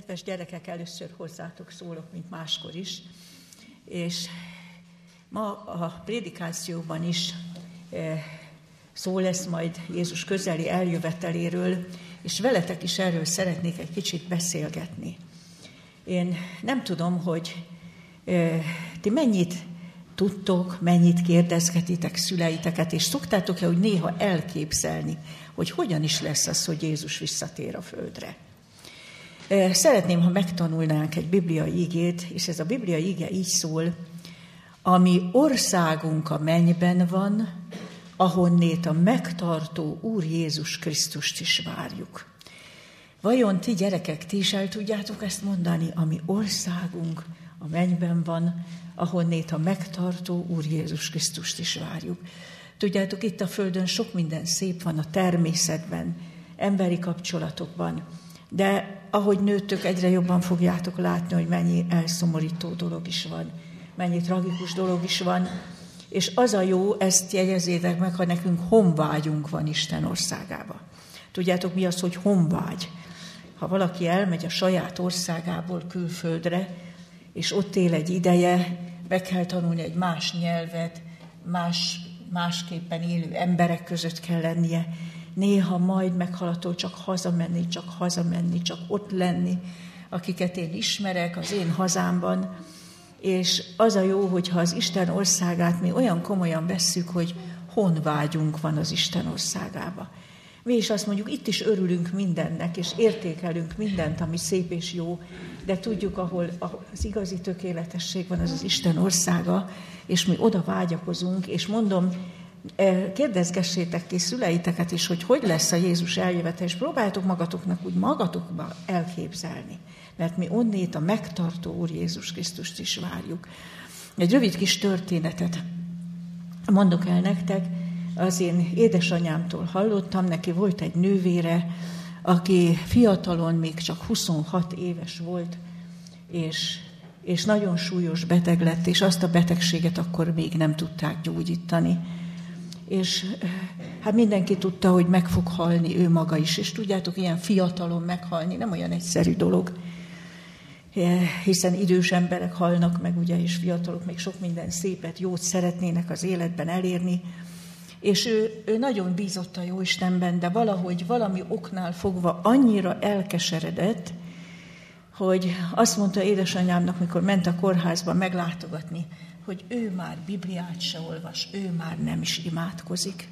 Kedves gyerekek, először hozzátok szólok, mint máskor is. És ma a prédikációban is szó lesz majd Jézus közeli eljöveteléről, és veletek is erről szeretnék egy kicsit beszélgetni. Én nem tudom, hogy ti mennyit tudtok, mennyit kérdezgetitek szüleiteket, és szoktátok-e úgy néha elképzelni, hogy hogyan is lesz az, hogy Jézus visszatér a földre. Szeretném, ha megtanulnánk egy bibliai igét, és ez a bibliai ige így szól: ami országunk a mennyben van, ahonnét a megtartó Úr Jézus Krisztust is várjuk. Vajon ti gyerekek, ti is el tudjátok ezt mondani? Ami országunk a mennyben van, ahonnét a megtartó Úr Jézus Krisztust is várjuk. Tudjátok, itt a földön sok minden szép van, a természetben, emberi kapcsolatokban, de ahogy nőttök, egyre jobban fogjátok látni, hogy mennyi elszomorító dolog is van, mennyi tragikus dolog is van, és az a jó, ezt jegyezzétek meg, ha nekünk honvágyunk van Isten országába. Tudjátok, mi az, hogy honvágy? Ha valaki elmegy a saját országából külföldre, és ott él egy ideje, meg kell tanulni egy más nyelvet, másképpen élő emberek között kell lennie, néha majd meghaladtól csak hazamenni, csak ott lenni, akiket én ismerek az én hazámban. És az a jó, hogyha az Isten országát mi olyan komolyan vesszük, hogy honvágyunk van az Isten országába. Mi is azt mondjuk, itt is örülünk mindennek, és értékelünk mindent, ami szép és jó, de tudjuk, ahol az igazi tökéletesség van, az az Isten országa, és mi oda vágyakozunk, és mondom, kérdezgessétek ki szüleiteket is, hogy lesz a Jézus eljövetel, és próbáljátok magatoknak úgy magatokba elképzelni, mert mi onnét a megtartó Úr Jézus Krisztust is várjuk. Egy rövid kis történetet mondok el nektek. Az én édesanyámtól hallottam, neki volt egy nővére, aki fiatalon még csak 26 éves volt, és nagyon súlyos beteg lett, és azt a betegséget akkor még nem tudták gyógyítani. És hát mindenki tudta, hogy meg fog halni ő maga is, és tudjátok, ilyen fiatalon meghalni nem olyan egyszerű dolog, hiszen idős emberek halnak meg, ugye, és fiatalok még sok minden szépet, jót szeretnének az életben elérni, és ő nagyon bízott a Jóistenben, de valami oknál fogva annyira elkeseredett, hogy azt mondta édesanyámnak, mikor ment a kórházba meglátogatni, hogy ő már Bibliát se olvas, ő már nem is imádkozik.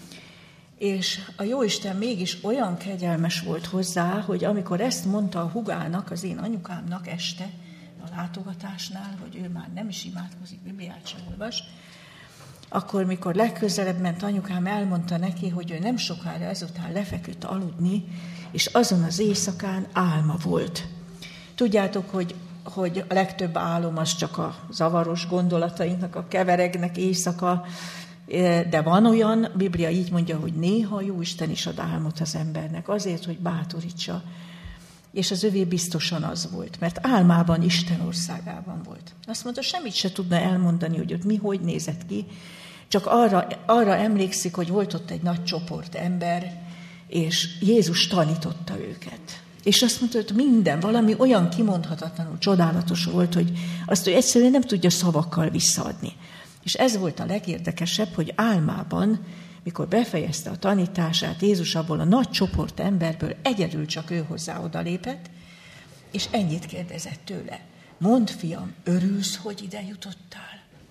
És a Jóisten mégis olyan kegyelmes volt hozzá, hogy amikor ezt mondta a húgának, az én anyukámnak este a látogatásnál, hogy ő már nem is imádkozik, Bibliát se olvas, akkor, mikor legközelebb ment anyukám, elmondta neki, hogy ő nem sokára ezután lefeküdt aludni, és azon az éjszakán álma volt. Tudjátok, hogy a legtöbb álom az csak a zavaros gondolatainknak a keveregnek éjszaka, de van olyan, a Biblia így mondja, hogy néha Jóisten is ad álmot az embernek, azért, hogy bátorítsa. És az övé biztosan az volt, mert álmában Isten országában volt. Azt mondta, semmit se tudna elmondani, hogy ott hogy nézett ki, csak arra emlékszik, hogy volt ott egy nagy csoport ember, és Jézus tanította őket. És azt mondta, hogy minden, valami olyan kimondhatatlanul csodálatos volt, hogy azt ő egyszerűen nem tudja szavakkal visszaadni. És ez volt a legérdekesebb, hogy álmában, mikor befejezte a tanítását, Jézus abból a nagy csoport emberből egyedül csak ő hozzá odalépett, és ennyit kérdezett tőle: mondd, fiam, örülsz, hogy ide jutottál?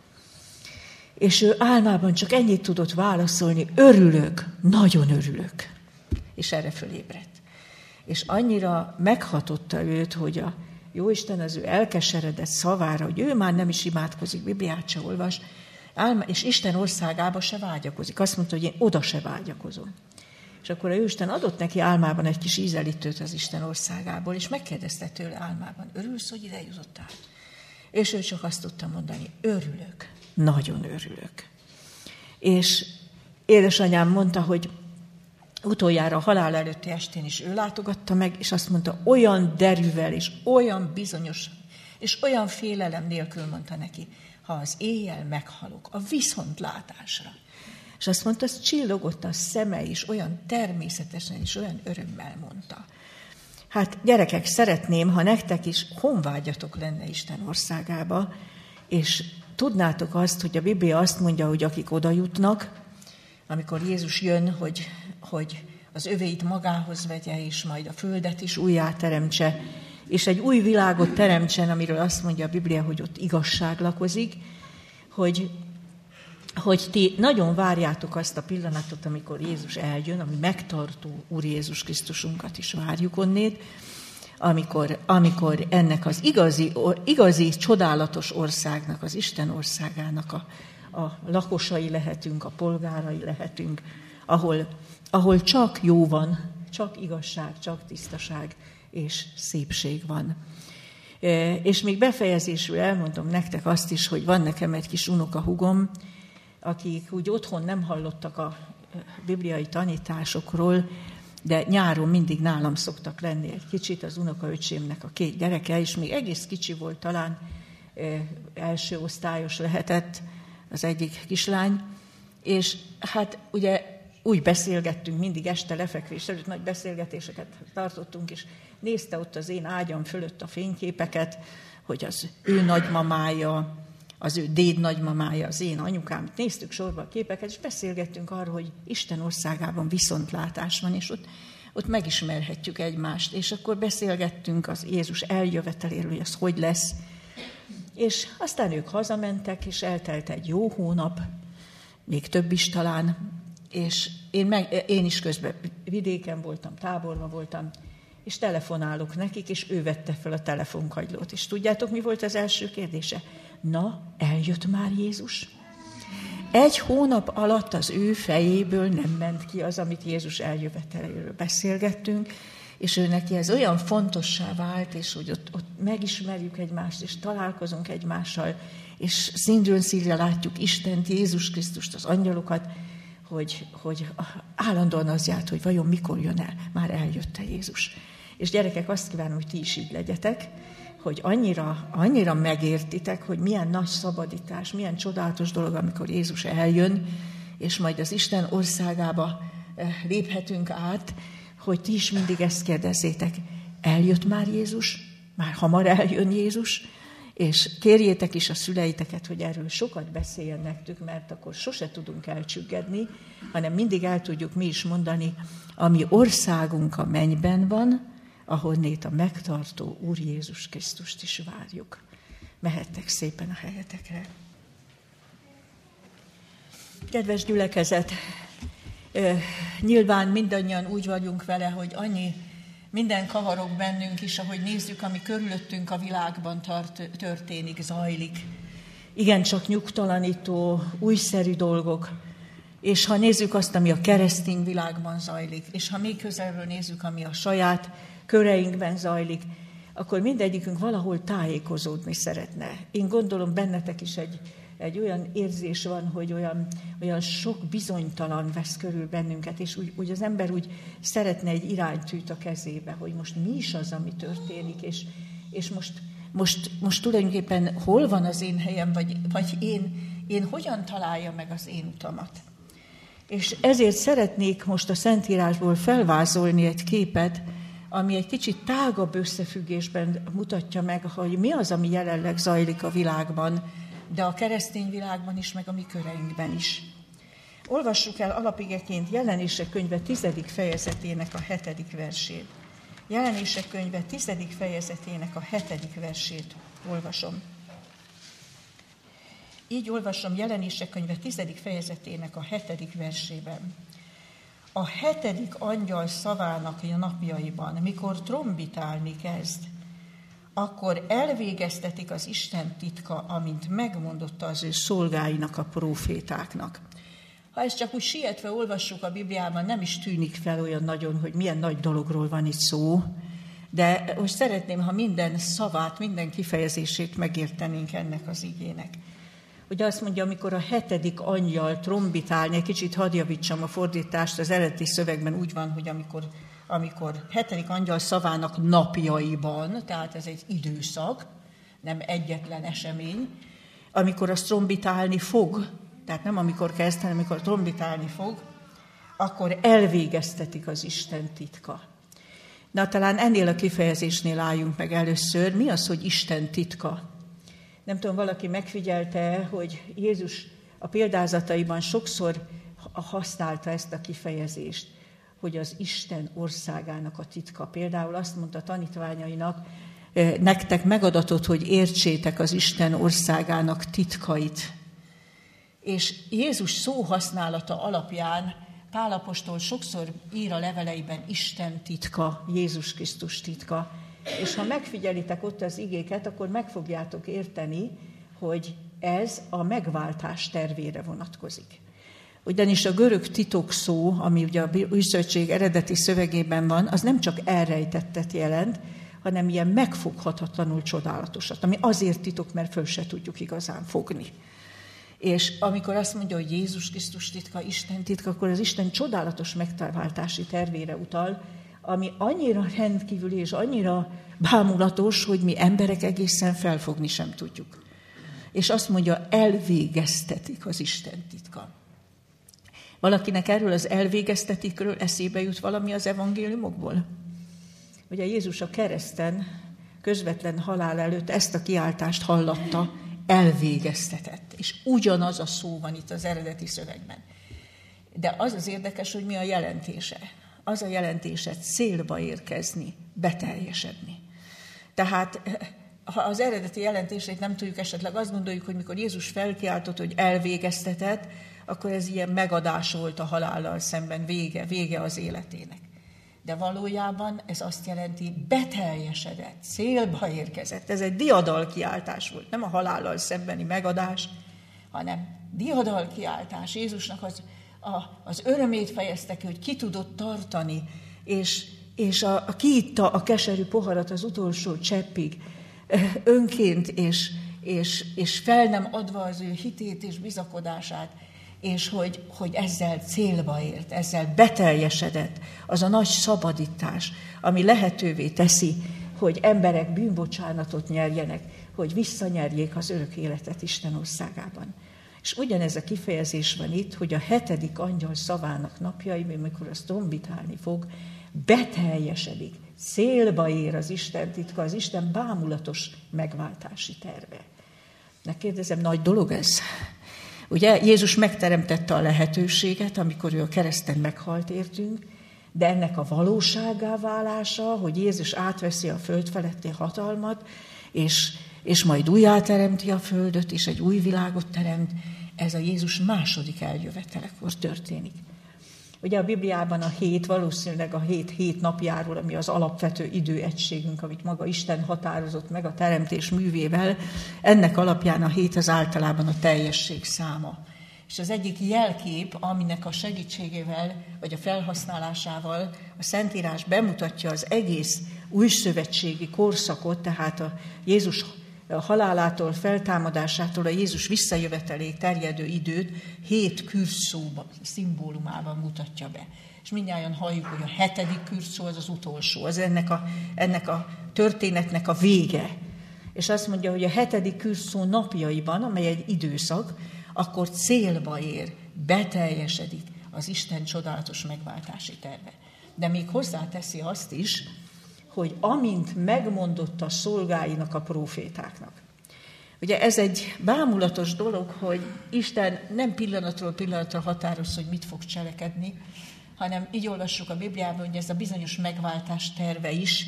És ő álmában csak ennyit tudott válaszolni: örülök, nagyon örülök. És erre fölébredt. És annyira meghatotta őt, hogy a Jóisten az ő elkeseredett szavára, hogy ő már nem is imádkozik, Bibliát se olvas, és Isten országába se vágyakozik. Azt mondta, hogy én oda se vágyakozom. És akkor a Jóisten adott neki álmában egy kis ízelítőt az Isten országából, és megkérdezte tőle álmában: örülsz, hogy ide jutottál? És ő csak azt tudta mondani: örülök, nagyon örülök. És édesanyám mondta, hogy utoljára a halál előtti estén is ő látogatta meg, és azt mondta, olyan derűvel, és olyan bizonyos, és olyan félelem nélkül mondta neki: ha az éjjel meghalok, a viszontlátásra. És azt mondta, az csillogott a szeme is, olyan természetesen és olyan örömmel mondta. Hát gyerekek, szeretném, ha nektek is honvágyatok lenne Isten országába, és tudnátok azt, hogy a Biblia azt mondja, hogy akik oda jutnak, amikor Jézus jön, hogy az övéit magához vegye, és majd a földet is újjá teremtse, és egy új világot teremtsen, amiről azt mondja a Biblia, hogy ott igazság lakozik, hogy ti nagyon várjátok azt a pillanatot, amikor Jézus eljön, ami megtartó Úr Jézus Krisztusunkat is várjuk onnét, amikor ennek az igazi csodálatos országnak, az Isten országának a lakosai lehetünk, a polgárai lehetünk, ahol csak jó van, csak igazság, csak tisztaság és szépség van. És még befejezésül elmondom nektek azt is, hogy van nekem egy kis unokahúgom, akik úgy otthon nem hallottak a bibliai tanításokról, de nyáron mindig nálam szoktak lenni egy kicsit, az unokaöcsémnek a 2 gyereke, és még egész kicsi volt, talán első osztályos lehetett az egyik kislány, és hát ugye úgy beszélgettünk, mindig este lefekvés előtt nagy beszélgetéseket tartottunk, és nézte ott az én ágyam fölött a fényképeket, hogy az ő nagymamája, az ő déd nagymamája, az én anyukám. Néztük sorba a képeket, és beszélgettünk arról, hogy Isten országában viszontlátás van, és ott megismerhetjük egymást. És akkor beszélgettünk az Jézus eljöveteléről, hogy az hogy lesz. És aztán ők hazamentek, és eltelt egy jó hónap, még több is talán, és én is közben vidéken voltam, táborban voltam, és telefonálok nekik, és ő vette fel a telefonkagylót. És tudjátok, mi volt az első kérdése? Na, eljött már Jézus? 1 hónap alatt az ő fejéből nem ment ki az, amit Jézus eljöveteléről beszélgettünk, és ő neki ez olyan fontossá vált, és hogy ott megismerjük egymást, és találkozunk egymással, és színről színre látjuk Istent, Jézus Krisztust, az angyalokat, hogy állandóan az járt, hogy vajon mikor jön el, már eljött-e Jézus. És gyerekek, azt kívánom, hogy ti is így legyetek, hogy annyira megértitek, hogy milyen nagy szabadítás, milyen csodálatos dolog, amikor Jézus eljön, és majd az Isten országába léphetünk át, hogy ti is mindig ezt kérdezzétek, eljött már Jézus? Már hamar eljön Jézus? És kérjétek is a szüleiteket, hogy erről sokat beszéljen nektek, mert akkor sose tudunk elcsüggedni, hanem mindig el tudjuk mi is mondani, ami országunk a mennyben van, ahonnét a megtartó Úr Jézus Krisztust is várjuk. Mehettek szépen a helyetekre. Kedves gyülekezet, nyilván mindannyian úgy vagyunk vele, hogy minden kavarog bennünk is, ahogy nézzük, ami körülöttünk a világban történik, zajlik. Igencsak nyugtalanító, újszerű dolgok. És ha nézzük azt, ami a keresztény világban zajlik, és ha még közelről nézzük, ami a saját köreinkben zajlik, akkor mindegyikünk valahol tájékozódni szeretne. Én gondolom, bennetek is egy olyan érzés van, hogy olyan sok bizonytalan vesz körül bennünket, és úgy az ember úgy szeretne egy iránytűt a kezébe, hogy most mi is az, ami történik, és most tulajdonképpen hol van az én helyem, vagy én hogyan találjam meg az én utamat. És ezért szeretnék most a Szentírásból felvázolni egy képet, ami egy kicsit tágabb összefüggésben mutatja meg, hogy mi az, ami jelenleg zajlik a világban, de a keresztény világban is, meg a mi köreinkben is. Olvassuk el alapigeként Jelenések könyve 10. fejezetének a 7. versét. Jelenések könyve 10. fejezetének a 7. versét olvasom. Így olvasom Jelenések könyve 10. fejezetének a 7. versében. A 7. angyal szavának a napjaiban, mikor trombitálni kezd, akkor elvégeztetik az Isten titka, amint megmondotta az ő szolgáinak, a prófétáknak. Ha ezt csak úgy sietve olvassuk a Bibliában, nem is tűnik fel olyan nagyon, hogy milyen nagy dologról van itt szó, de most szeretném, ha minden szavát, minden kifejezését megértenénk ennek az igének. Ugye azt mondja, amikor a 7. angyal trombitálni, egy kicsit hadd javítsam a fordítást, az eredeti szövegben úgy van, hogy amikor 7. angyal szavának napjaiban, tehát ez egy időszak, nem egyetlen esemény, amikor az trombitálni fog, tehát nem amikor kezd, hanem amikor trombitálni fog, akkor elvégeztetik az Isten titka. Na, talán ennél a kifejezésnél álljunk meg először. Mi az, hogy Isten titka? Nem tudom, valaki megfigyelte, hogy Jézus a példázataiban sokszor használta ezt a kifejezést, hogy az Isten országának a titka. Például azt mondta a tanítványainak, nektek megadatott, hogy értsétek az Isten országának titkait. És Jézus szóhasználata alapján Pál apostol sokszor ír a leveleiben Isten titka, Jézus Krisztus titka. És ha megfigyelitek ott az igéket, akkor meg fogjátok érteni, hogy ez a megváltás tervére vonatkozik. Ugyanis a görög titok szó, ami ugye a Új Szövetség eredeti szövegében van, az nem csak elrejtettet jelent, hanem ilyen megfoghatatlanul csodálatosat, ami azért titok, mert föl se tudjuk igazán fogni. És amikor azt mondja, hogy Jézus Krisztus titka, Isten titka, akkor az Isten csodálatos megváltási tervére utal, ami annyira rendkívüli és annyira bámulatos, hogy mi emberek egészen felfogni sem tudjuk. És azt mondja, elvégeztetik az Isten titka. Valakinek erről az elvégeztetikről eszébe jut valami az evangéliumokból? Ugye Jézus a kereszten közvetlen halál előtt ezt a kiáltást hallatta, elvégeztetett. És ugyanaz a szó van itt az eredeti szövegben. De az az érdekes, hogy mi a jelentése. Az a jelentése célba érkezni, beteljesedni. Tehát ha az eredeti jelentését nem tudjuk, esetleg azt gondoljuk, hogy mikor Jézus felkiáltott, hogy elvégeztetett, akkor ez ilyen megadás volt a halállal szemben, vége az életének. De valójában ez azt jelenti, beteljesedett, célba érkezett. Ez egy diadalkiáltás volt, nem a halállal szembeni megadás, hanem diadalkiáltás. Jézusnak az örömét fejezte ki, hogy ki tudott tartani, és kiitta a keserű poharat az utolsó cseppig, önként, és fel nem adva az ő hitét és bizakodását, és hogy ezzel célba ért, ezzel beteljesedett az a nagy szabadítás, ami lehetővé teszi, hogy emberek bűnbocsánatot nyerjenek, hogy visszanyerjék az örök életet Isten országában. És ugyanez a kifejezés van itt, hogy a 7. angyal szavának napjai, amikor az tombítálni fog, beteljesedik, célba ér az Isten titka, az Isten bámulatos megváltási terve. Megkérdezem, nagy dolog ez? Ugye Jézus megteremtette a lehetőséget, amikor ő a kereszten meghalt értünk, de ennek a valósággá válása, hogy Jézus átveszi a föld feletti hatalmat, és majd újjáteremti a földet, és egy új világot teremt, ez a Jézus második eljövetelekor történik. Ugye a Bibliában a hét, valószínűleg a hét napjáról, ami az alapvető időegységünk, amit maga Isten határozott meg a teremtés művével, ennek alapján a hét az általában a teljesség száma. És az egyik jelkép, aminek a segítségével, vagy a felhasználásával a Szentírás bemutatja az egész újszövetségi korszakot, tehát a Jézus halálától, feltámadásától a Jézus visszajöveteléig terjedő időt 7 kürszóban, szimbólumában mutatja be. És mindnyájan halljuk, hogy a 7. kürszó az az utolsó, az ennek a történetnek a vége. És azt mondja, hogy a 7. kürszó napjaiban, amely egy időszak, akkor célba ér, beteljesedik az Isten csodálatos megváltási terve. De még hozzáteszi azt is, hogy amint megmondott a szolgáinak, a prófétáknak. Ugye ez egy bámulatos dolog, hogy Isten nem pillanatról pillanatra határoz, hogy mit fog cselekedni, hanem így olvassuk a Bibliában, hogy ez a bizonyos megváltás terve is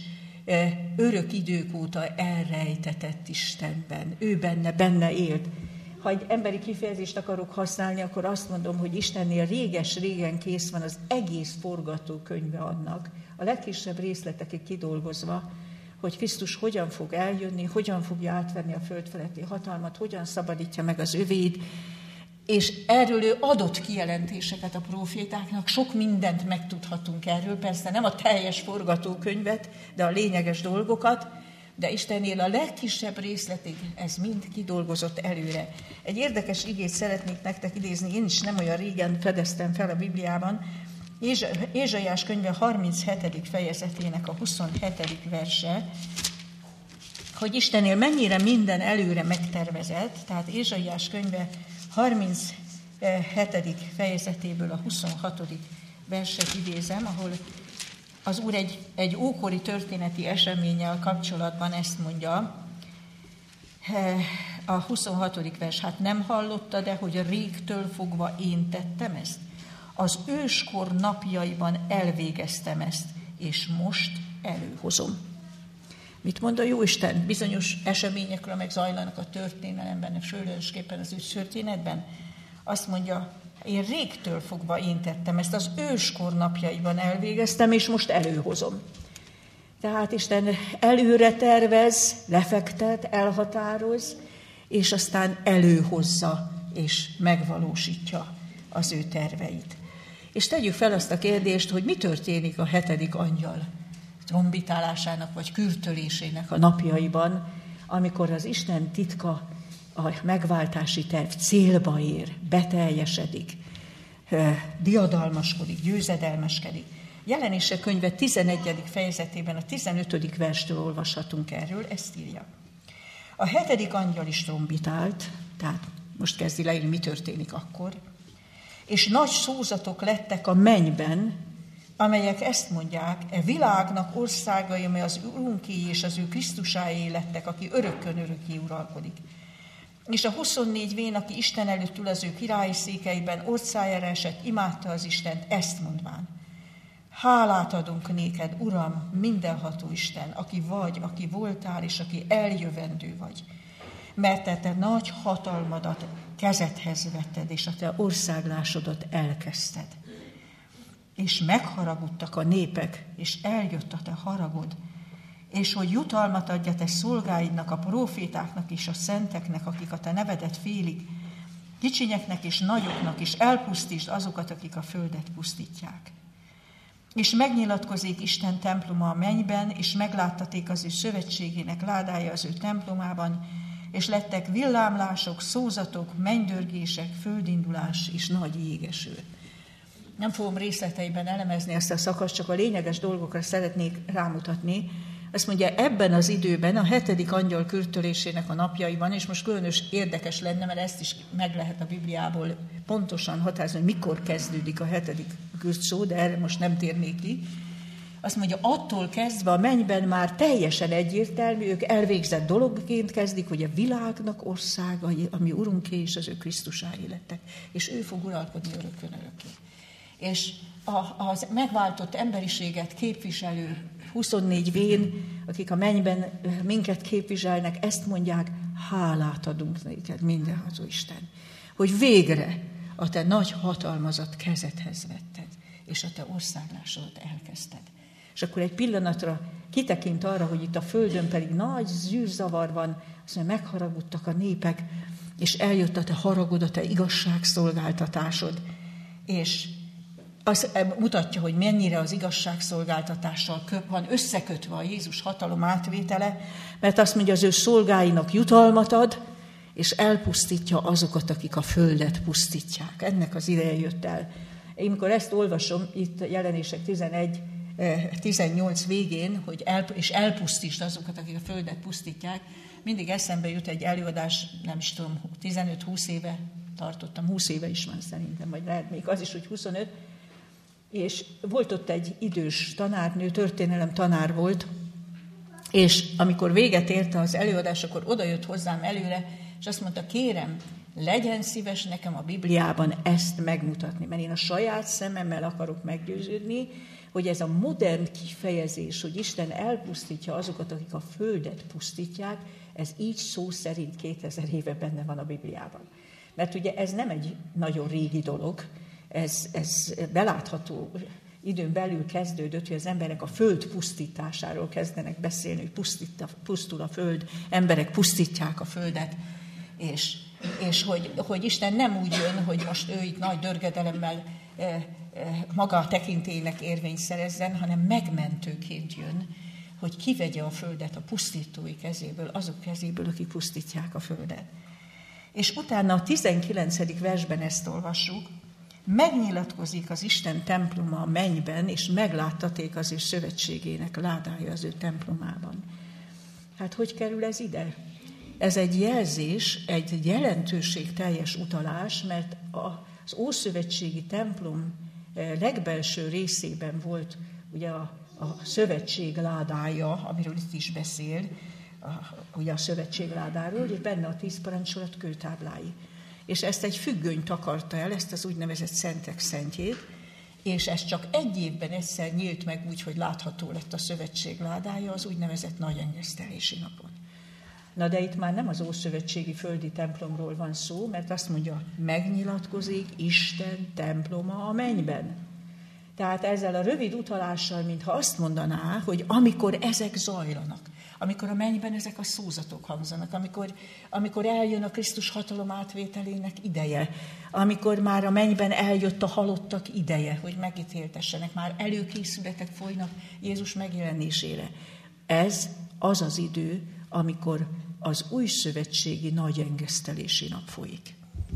örök idők óta elrejtetett Istenben. Ő benne élt. Ha egy emberi kifejezést akarok használni, akkor azt mondom, hogy Istennél régen kész van az egész forgatókönyve annak, a legkisebb részletekig kidolgozva, hogy Krisztus hogyan fog eljönni, hogyan fogja átvenni a föld feletti hatalmat, hogyan szabadítja meg az övéit, és erről ő adott kijelentéseket a prófétáknak, sok mindent megtudhatunk erről, persze nem a teljes forgatókönyvet, de a lényeges dolgokat, de Istennél a legkisebb részletig ez mind kidolgozott előre. Egy érdekes igét szeretnék nektek idézni, én is nem olyan régen fedeztem fel a Bibliában, Ézsaiás könyve 37. fejezetének a 27. verse, hogy Istennél mennyire minden előre megtervezett, tehát Ézsaiás könyve 37. fejezetéből a 26. verset idézem, ahol az Úr egy ókori történeti eseménnyel kapcsolatban ezt mondja, a 26. vers, hát nem hallottad-e, hogy régtől fogva én tettem ezt? Az őskor napjaiban elvégeztem ezt, és most előhozom. Mit mond a Jóisten? Bizonyos eseményekről meg zajlanak a történelemben, különösképpen az ő történetben. Azt mondja, én régtől fogva én tettem ezt, az őskor napjaiban elvégeztem, és most előhozom. Tehát Isten előre tervez, lefektet, elhatároz, és aztán előhozza, és megvalósítja az ő terveit. És tegyük fel azt a kérdést, hogy mi történik a 7. angyal trombitálásának vagy kürtölésének a napjaiban, amikor az Isten titka, a megváltási terv célba ér, beteljesedik, diadalmaskodik, győzedelmeskedik. Jelenések könyve 11. fejezetében a 15. verstől olvashatunk erről, ezt írja. A 7. angyal is trombitált, tehát most kezdi leírni, mi történik akkor, és nagy szózatok lettek a mennyben, amelyek ezt mondják, e világnak országai, amely az Urunké és az ő Krisztusáé lettek, aki örökkön örökké uralkodik. És a 24 vén, aki Isten előtt ül az ő királyi székeiben, orcájára esett, imádta az Istent, ezt mondván. Hálát adunk néked, Uram, mindenható Isten, aki vagy, aki voltál, és aki eljövendő vagy. Mert te nagy hatalmadat kezedhez vetted, és a te országlásodat elkezdted. És megharagudtak a népek, és eljött a te haragod, és hogy jutalmat adja te szolgáidnak, a prófétáknak és a szenteknek, akik a te nevedet félik, kicsinyeknek és nagyoknak, és elpusztítsd azokat, akik a földet pusztítják. És megnyilatkozik Isten temploma a mennyben, és megláttaték az ő szövetségének ládája az ő templomában, és lettek villámlások, szózatok, mennydörgések, földindulás és nagy jégeső. Nem fogom részleteiben elemezni ezt a szakaszt, csak a lényeges dolgokra szeretnék rámutatni. Azt mondja, ebben az időben, a 7. angyal kürtölésének a napjaiban, és most különös érdekes lenne, mert ezt is meg lehet a Bibliából pontosan határozni, hogy mikor kezdődik a 7. kürt szó, de erre most nem térnék ki. Azt mondja, attól kezdve a mennyben már teljesen egyértelmű, ők elvégzett dologként kezdik, hogy a világnak országai, ami Urunké és az ő Krisztusái lettek, és ő fog uralkodni örökkön örökké. És az megváltott emberiséget képviselő 24 vén, akik a mennyben minket képviselnek, ezt mondják, hálát adunk neked, mindenható Isten, hogy végre a te nagy hatalmazat kezedhez vetted, és a te országlásodat elkezdted. És akkor egy pillanatra kitekint arra, hogy itt a földön pedig nagy zűrzavar van, azt mondja, megharagudtak a népek, és eljött a te haragod, a te igazságszolgáltatásod, és az mutatja, hogy mennyire az igazságszolgáltatással van összekötve a Jézus hatalom átvétele, mert azt mondja, az ő szolgáinak jutalmat ad, és elpusztítja azokat, akik a földet pusztítják. Ennek az ideje jött el. Én amikor ezt olvasom, itt Jelenések 18 végén, hogy elpusztítsd azokat, akik a földet pusztítják, mindig eszembe jut egy előadás, nem is tudom, 15-20 éve tartottam, 20 éve is van szerintem, vagy lehet még az is, hogy 25, és volt ott egy idős tanárnő, történelem tanár volt, és amikor véget érte az előadás, akkor odajött hozzám előre, és azt mondta, kérem, legyen szíves nekem a Bibliában ezt megmutatni, mert én a saját szememmel akarok meggyőződni, hogy ez a modern kifejezés, hogy Isten elpusztítja azokat, akik a földet pusztítják, ez így szó szerint 2000 éve benne van a Bibliában. Mert ugye ez nem egy nagyon régi dolog, ez belátható időn belül kezdődött, hogy az emberek a föld pusztításáról kezdenek beszélni, hogy pusztul a föld, emberek pusztítják a földet, és hogy Isten nem úgy jön, hogy most ő itt nagy dörgedelemmel maga a tekintélynek érvényt szerezzen, hanem megmentőként jön, hogy kivegye a földet a pusztítói kezéből, azok kezéből, akik pusztítják a földet. És utána a 19. versben ezt olvassuk, megnyilatkozik az Isten temploma a mennyben, és megláttaték az ő szövetségének ládája az ő templomában. Hát hogy kerül ez ide? Ez egy jelzés, egy jelentőségteljes utalás, mert az ószövetségi templom legbelső részében volt ugye a szövetség ládája, amiről itt is beszél, ugye a szövetség ládáról, és benne a 10 parancsolat kőtáblái. És ezt egy függöny takarta el, ezt az úgynevezett szentek szentjét, és ez csak egy évben egyszer nyílt meg úgy, hogy látható lett a szövetség ládája az úgynevezett nagy engesztelési napon. Na de itt már nem az ószövetségi földi templomról van szó, mert azt mondja, megnyilatkozik Isten temploma a mennyben. Tehát ezzel a rövid utalással, mintha azt mondaná, hogy amikor ezek zajlanak, amikor a mennyben ezek a szózatok hangzanak, amikor eljön a Krisztus hatalom átvételének ideje, amikor már a mennyben eljött a halottak ideje, hogy megítéltessenek, már előkészületek folynak Jézus megjelenésére. Ez az az idő, amikor az újszövetségi nagy engesztelési nap folyik.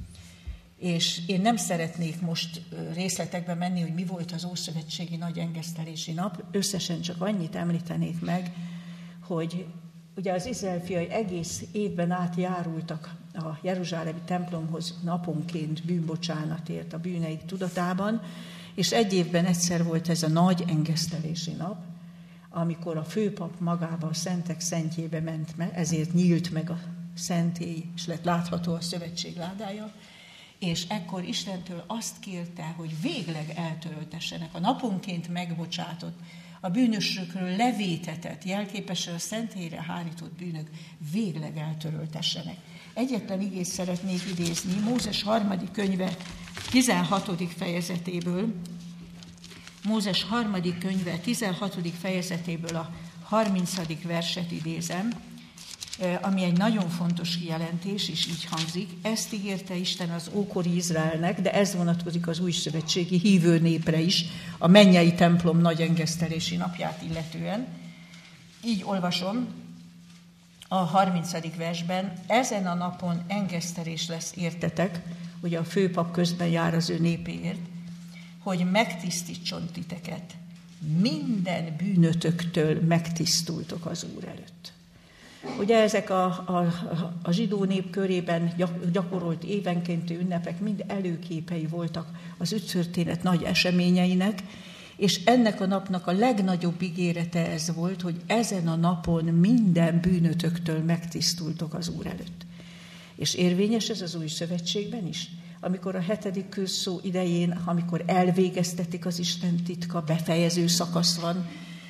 És én nem szeretnék most részletekbe menni, hogy mi volt az ószövetségi nagy engesztelési nap, összesen csak annyit említenék meg, hogy ugye az Izrael fiai egész évben át járultak a jeruzsálemi templomhoz naponként bűnbocsánatért a bűneik tudatában, és egy évben egyszer volt ez a nagy engesztelési nap, amikor a főpap magába a szentek szentjébe ment, ezért nyílt meg a szentély, és lett látható a szövetség ládája, és ekkor Istentől azt kérte, hogy végleg eltöröltessenek a naponként megbocsátott, a bűnösökről levétetett, jelképesen a szentélyre hárított bűnök végleg eltöröltessenek. Egyetlen igét szeretnék idézni, Mózes 3. könyve 16. fejezetéből, Mózes 3. könyve 16. fejezetéből a 30. verset idézem, ami egy nagyon fontos kijelentés, és így hangzik. Ezt ígérte Isten az ókori Izraelnek, de ez vonatkozik az újszövetségi hívő népre is, a mennyei templom nagy engesztelési napját illetően. Így olvasom a 30. versben, ezen a napon engesztelés lesz értetek, ugye a főpap közben jár az ő népéért, hogy megtisztítson titeket. Minden bűnötöktől megtisztultok az Úr előtt. Ugye ezek a zsidó nép körében gyakorolt évenkénti ünnepek mind előképei voltak az üdvtörténet nagy eseményeinek, és ennek a napnak a legnagyobb ígérete ez volt, hogy ezen a napon minden bűnötöktől megtisztultok az Úr előtt. És érvényes ez az új szövetségben is? Amikor a 7. közszó idején, amikor elvégeztetik az Isten titka, befejező szakasz van,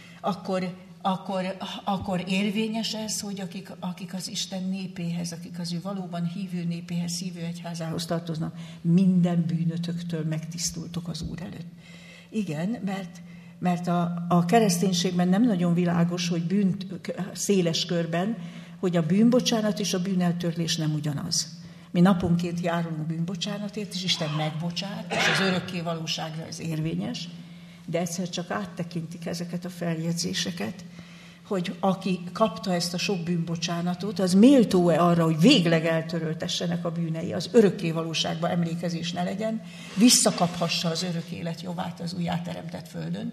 akkor érvényes ez, hogy akik az Isten népéhez, akik az ő valóban hívő népéhez, hívő egyházához tartoznak, minden bűnötöktől megtisztultok az Úr előtt. Igen, mert a kereszténységben nem nagyon világos, hogy széles körben, hogy a bűnbocsánat és a bűneltörlés nem ugyanaz. Mi naponként járulunk bűnbocsánatért, és Isten megbocsát, és az örökké valóságra ez érvényes, de egyszer csak áttekintik ezeket a feljegyzéseket, hogy aki kapta ezt a sok bűnbocsánatot, az méltó-e arra, hogy végleg eltöröltessenek a bűnei, az örökké valóságba emlékezés ne legyen, visszakaphassa az örök élet jobbát az újjáteremtett földön,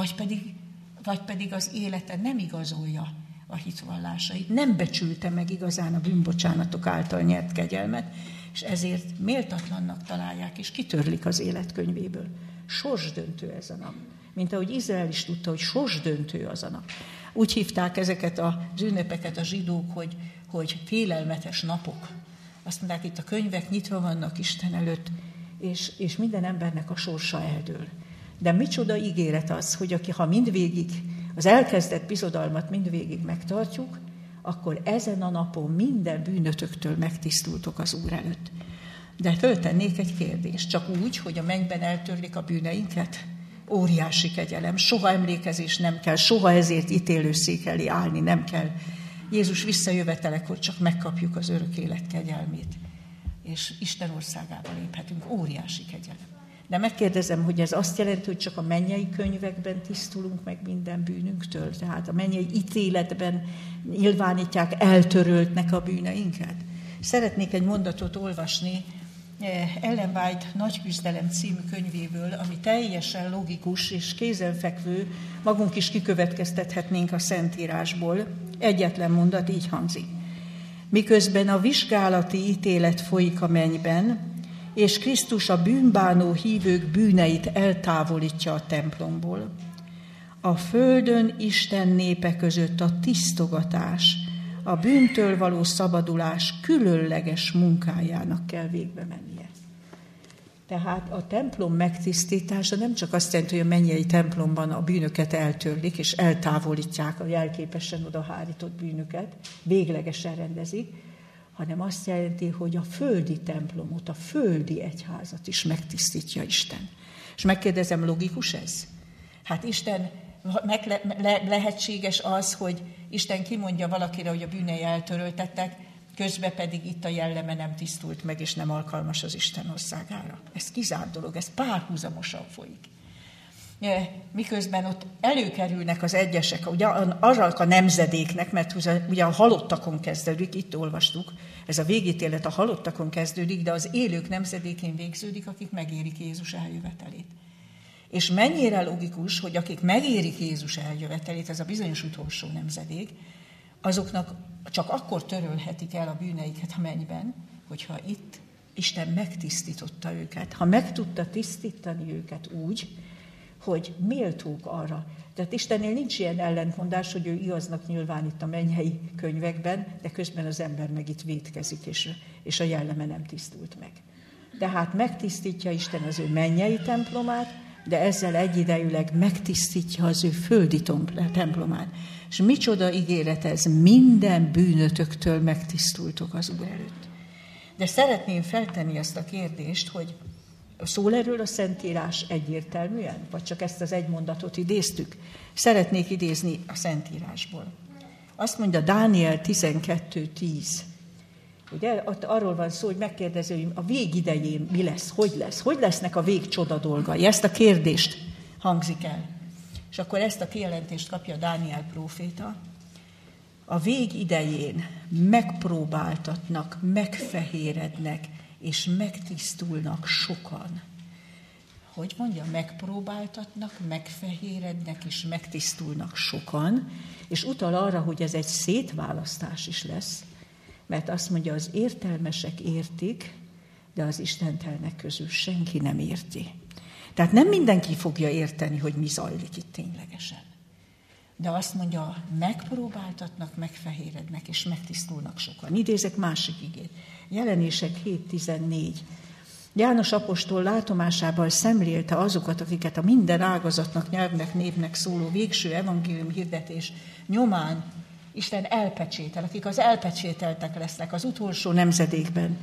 vagy pedig az élete nem igazolja a hitvallásait, nem becsülte meg igazán a bűnbocsánatok által nyert kegyelmet, és ezért méltatlannak találják, és kitörlik az életkönyvéből. Sorsdöntő ez a nap. Mint ahogy Izrael is tudta, hogy sorsdöntő az a nap. Úgy hívták ezeket az ünnepeket a zsidók, hogy félelmetes napok. Azt mondták, itt a könyvek nyitva vannak Isten előtt, és minden embernek a sorsa eldől. De micsoda ígéret az, hogy ha mindvégig az elkezdett bizodalmat mindvégig megtartjuk, akkor ezen a napon minden bűnötöktől megtisztultok az Úr előtt. De föltennék egy kérdést, csak úgy, hogy a mennyben eltörlik a bűneinket? Óriási kegyelem, soha emlékezés nem kell, soha ezért ítélőszék elé állni nem kell. Jézus visszajövetelekor csak megkapjuk az örök élet kegyelmét, és Isten országába léphetünk. Óriási kegyelem. De megkérdezem, hogy ez azt jelenti, hogy csak a mennyei könyvekben tisztulunk meg minden bűnünktől? Tehát a mennyei ítéletben nyilvánítják eltöröltnek a bűneinket? Szeretnék egy mondatot olvasni Ellen White Nagy küzdelem című könyvéből, ami teljesen logikus és kézenfekvő, magunk is kikövetkeztethetnénk a Szentírásból. Egyetlen mondat így hangzik. Miközben a vizsgálati ítélet folyik a mennyben, és Krisztus a bűnbánó hívők bűneit eltávolítja a templomból, a földön Isten népe között a tisztogatás, a bűntől való szabadulás különleges munkájának kell végbe mennie. Tehát a templom megtisztítása nem csak azt jelenti, hogy a mennyei templomban a bűnöket eltörlik, és eltávolítják a jelképesen odahárított bűnöket, véglegesen rendezik, hanem azt jelenti, hogy a földi templomot, a földi egyházat is megtisztítja Isten. És megkérdezem, logikus ez? Hát Isten, lehetséges az, hogy Isten kimondja valakire, hogy a bűnei eltöröltettek, közben pedig itt a jelleme nem tisztult meg, és nem alkalmas az Isten országára. Ez kizárt dolog, ez párhuzamosan folyik. Miközben ott előkerülnek az egyesek, ugye arra a nemzedéknek, mert ugye a halottakon kezdődik, itt olvastuk, ez a végítélet a halottakon kezdődik, de az élők nemzedékén végződik, akik megérik Jézus eljövetelét. És mennyire logikus, hogy akik megérik Jézus eljövetelét, ez a bizonyos utolsó nemzedék, azoknak csak akkor törölhetik el a bűneiket a mennyben, hogyha itt Isten megtisztította őket. Ha meg tudta tisztítani őket úgy, hogy méltók arra. Tehát Istennél nincs ilyen ellentmondás, hogy ő igaznak nyilvánít a mennyei könyvekben, de közben az ember meg itt vétkezik, és a jelleme nem tisztult meg. Tehát megtisztítja Isten az ő mennyei templomát, de ezzel egyidejűleg megtisztítja az ő földi templomát. És micsoda ígéret ez, minden bűnötöktől megtisztultok az Úr előtt. De szeretném feltenni ezt a kérdést, hogy szól erről a Szentírás egyértelműen, vagy csak ezt az egy mondatot idéztük? Szeretnék idézni a Szentírásból. Azt mondja Dániel 12:10. Ugye, ott arról van szó, hogy megkérdezi, hogy a vég idején mi lesz, hogy lesznek a vég csoda dolgai. Ezt a kérdést hangzik el. És akkor ezt a kijelentést kapja Dániel próféta. A vég idején megpróbáltatnak, megfehérednek, és megtisztulnak sokan. Hogy mondja, megpróbáltatnak, megfehérednek, és megtisztulnak sokan, és utal arra, hogy ez egy szétválasztás is lesz, mert azt mondja, az értelmesek értik, de az istentelnek közül senki nem érti. Tehát nem mindenki fogja érteni, hogy mi zajlik itt ténylegesen. De azt mondja, megpróbáltatnak, megfehérednek, és megtisztulnak sokan. Idézek másik igét. Jelenések 7:14. János apostol látomásával szemlélte azokat, akiket a minden ágazatnak, nyelvnek, névnek szóló végső evangélium hirdetés nyomán Isten elpecsétel, akik az elpecsételtek lesznek az utolsó nemzedékben,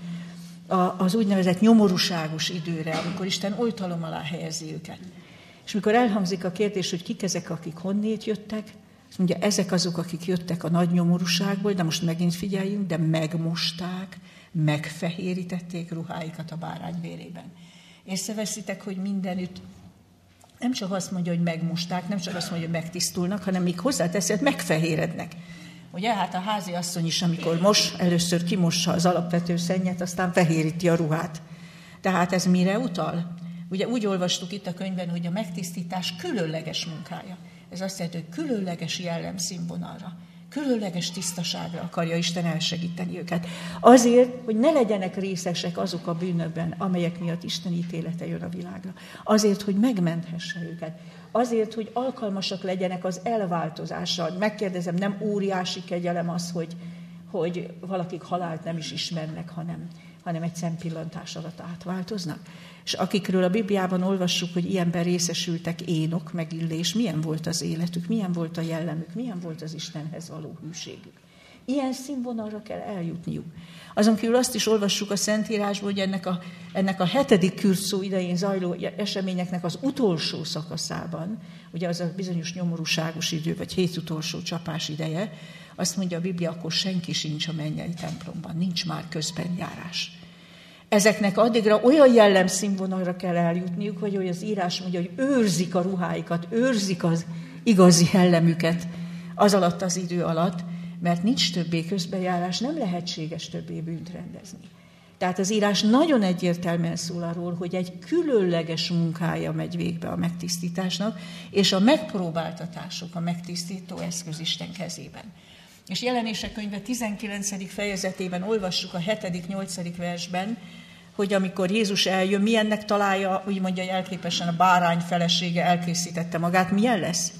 az úgynevezett nyomorúságos időre, amikor Isten oltalom alá helyezi őket. És mikor elhangzik a kérdés, hogy kik ezek, akik honnét jöttek, azt mondja, ezek azok, akik jöttek a nagy nyomorúságból, de most megint figyeljünk, de megmosták, megfehérítették ruháikat a bárány vérében. Észreveszitek, hogy mindenütt nem csak azt mondja, hogy megmosták, nem csak azt mondja, hogy megtisztulnak, hanem még hozzáteszi, hogy megfehérednek. Ugye, hát a háziasszony is, amikor először kimossa az alapvető szennyet, aztán fehéríti a ruhát. Tehát ez mire utal? Ugye úgy olvastuk itt a könyvben, hogy a megtisztítás különleges munkája. Ez azt jelenti, hogy különleges jellemszínvonalra, különleges tisztaságra akarja Isten elsegíteni őket. Azért, hogy ne legyenek részesek azok a bűnökben, amelyek miatt Isten ítélete jön a világra. Azért, hogy megmenthesse őket. Azért, hogy alkalmasak legyenek az elváltozásra. Megkérdezem, nem óriási kegyelem az, hogy valakik halált nem is ismernek, hanem egy szempillantás alatt átváltoznak. És akikről a Bibliában olvassuk, hogy ilyenben részesültek, Énok, meg Illés, milyen volt az életük, milyen volt a jellemük, milyen volt az Istenhez való hűségük. Ilyen színvonalra kell eljutniuk. Azon kívül azt is olvassuk a Szentírásból, hogy ennek a 7. kürtszó idején zajló eseményeknek az utolsó szakaszában, ugye az a bizonyos nyomorúságos idő, vagy 7 utolsó csapás ideje, azt mondja a Biblia, akkor senki sincs a mennyei templomban, nincs már közbenjárás. Ezeknek addigra olyan jellemszínvonalra kell eljutniuk, hogy az írás mondja, hogy őrzik a ruháikat, őrzik az igazi jellemüket az alatt az idő alatt, mert nincs többé közbenjárás, nem lehetséges többé bűnt rendezni. Tehát az írás nagyon egyértelműen szól arról, hogy egy különleges munkája megy végbe a megtisztításnak, és a megpróbáltatások a megtisztító eszköz Isten kezében. És Jelenések könyve 19. fejezetében olvassuk a 7.-8. versben, hogy amikor Jézus eljön, milyennek találja, úgy mondja jelképesen a bárány felesége elkészítette magát, milyen lesz?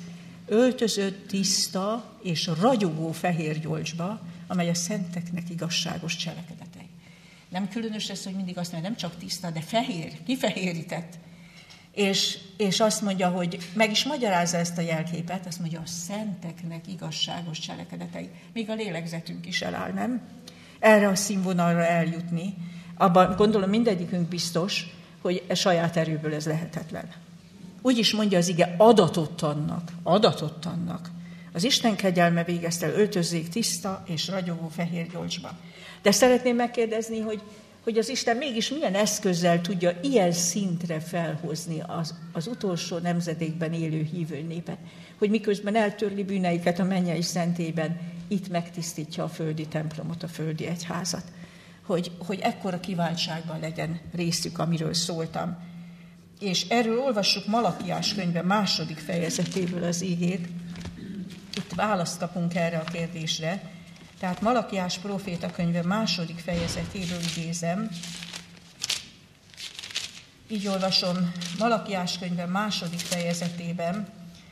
öltözött, tiszta és ragyogó fehér gyolcsba, amely a szenteknek igazságos cselekedetei. Nem különös ez, hogy mindig azt mondja, nem csak tiszta, de fehér, kifehérített. És azt mondja, hogy meg is magyarázza ezt a jelképet, azt mondja, a szenteknek igazságos cselekedetei. Még a lélegzetünk is eláll, nem? Erre a színvonalra eljutni. Abban gondolom mindegyikünk biztos, hogy saját erőből ez lehetetlen. Úgy is mondja az ige, adatott annak. Az Isten kegyelme végezte, öltözzék tiszta és ragyogó fehér gyolcsba. De szeretném megkérdezni, hogy az Isten mégis milyen eszközzel tudja ilyen szintre felhozni az utolsó nemzedékben élő hívő népet, hogy miközben eltörli bűneiket a mennyei szentélyben, itt megtisztítja a földi templomot, a földi egyházat. Hogy ekkora kiváltságban legyen részük, amiről szóltam. És erről olvassuk Malakiás könyve 2. fejezetéből az igét. Itt választ kapunk erre a kérdésre. Tehát Malakiás próféta könyve 2. fejezetéből idézem. Így olvasom Malakiás könyve 2. fejezetében,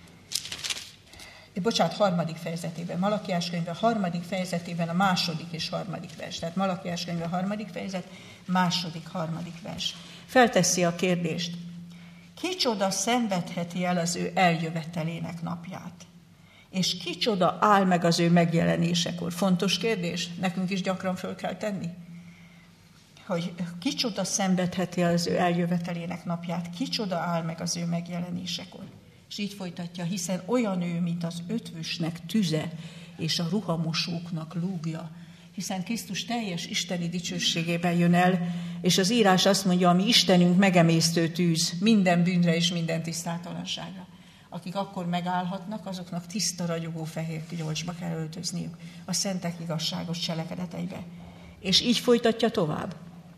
3. fejezetében, Malakiás könyve 3. fejezetében a 2. és 3. vers. Tehát Malakiás könyve 3. fejezet, 2. 3. vers. Felteszi a kérdést. Kicsoda szenvedheti el az ő eljövetelének napját? És kicsoda áll meg az ő megjelenésekor? Fontos kérdés, nekünk is gyakran föl kell tenni. Hogy kicsoda szenvedheti el az ő eljövetelének napját, kicsoda áll meg az ő megjelenésekor. És így folytatja, hiszen olyan ő, mint az ötvösnek tüze, és a ruhamosóknak lúgja. Hiszen Krisztus teljes isteni dicsőségében jön el, és az írás azt mondja, ami Istenünk megemésztő tűz, minden bűnre és minden tisztátalanságra. Akik akkor megállhatnak, azoknak tiszta, ragyogó fehér gyolcsba kell öltözniük a szentek igazságos cselekedeteibe. És így folytatja tovább.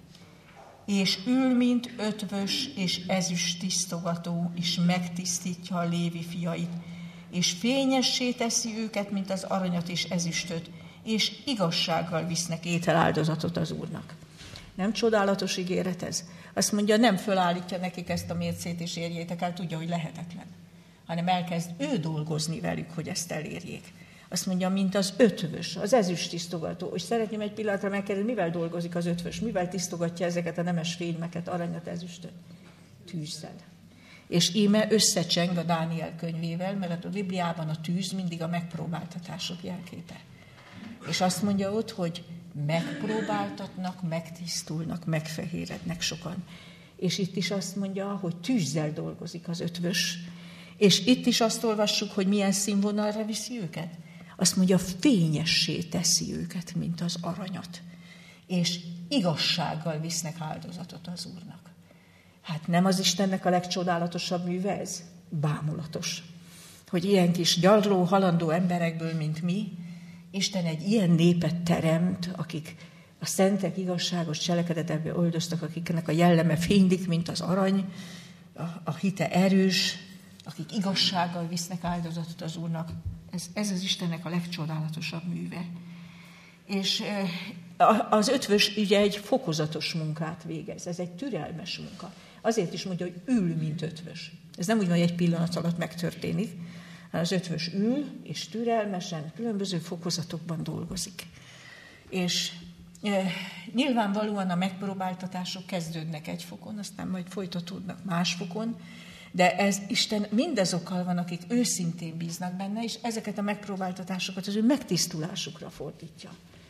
És ül, mint ötvös és ezüst tisztogató, és megtisztítja a Lévi fiait, és fényessé teszi őket, mint az aranyat és ezüstöt, és igazsággal visznek ételáldozatot az Úrnak. Nem csodálatos ígéret ez? Azt mondja, nem fölállítja nekik ezt a mércét, és érjétek el, tudja, hogy lehetetlen. Hanem elkezd ő dolgozni velük, hogy ezt elérjék. Azt mondja, mint az ötvös, az ezüst tisztogató. És szeretném egy pillanatra megkérdezni, mivel dolgozik az ötvös? Mivel tisztogatja ezeket a nemes fénymeket, aranyat, ezüstöt? Tűzzel. És íme összecseng a Dániel könyvével, mert a Bibliában a tűz mindig a megpróbáltatások jelképe. És azt mondja ott, hogy megpróbáltatnak, megtisztulnak, megfehérednek sokan. És itt is azt mondja, hogy tűzzel dolgozik az ötvös. És itt is azt olvassuk, hogy milyen színvonalra viszi őket. Azt mondja, fényessé teszi őket, mint az aranyat. És igazsággal visznek áldozatot az Úrnak. Hát nem az Istennek a legcsodálatosabb műve ez? Bámulatos. Hogy ilyen kis gyarló, halandó emberekből, mint mi, Isten egy ilyen népet teremt, akik a szentek igazságos cselekedetbe öldöztek, akiknek a jelleme fénylik, mint az arany, a hite erős, akik igazsággal visznek áldozatot az Úrnak. Ez az Istennek a legcsodálatosabb műve. És az ötvös ugye egy fokozatos munkát végez, ez egy türelmes munka. Azért is mondja, hogy ül, mint ötvös. Ez nem úgy van, hogy egy pillanat alatt megtörténik, az ötvös ül, és türelmesen, különböző fokozatokban dolgozik. És nyilvánvalóan a megpróbáltatások kezdődnek egy fokon, aztán majd folytatódnak más fokon, de ez Isten mindazokkal van, akik őszintén bíznak benne, és ezeket a megpróbáltatásokat az ő megtisztulásukra fordítja.